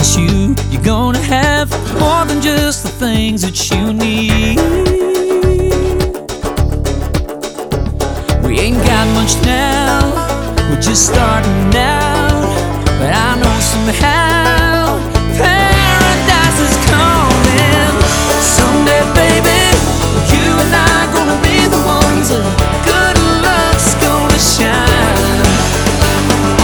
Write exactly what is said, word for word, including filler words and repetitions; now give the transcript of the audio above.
promise you, you're gonna have more than just the things that you need.